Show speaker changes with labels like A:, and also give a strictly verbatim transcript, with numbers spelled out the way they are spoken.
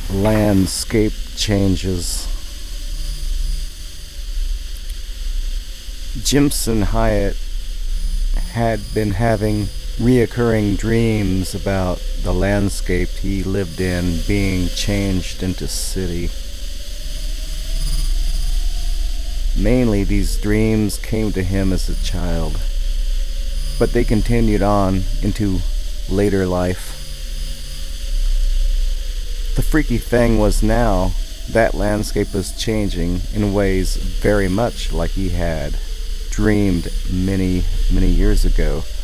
A: Landscape changes. Jimson Hyatt had been having reoccurring dreams about the landscape he lived in being changed into city. Mainly these dreams came to him as a child, but they continued on into later life. The freaky thing was now that landscape was changing in ways very much like he had dreamed many, many years ago.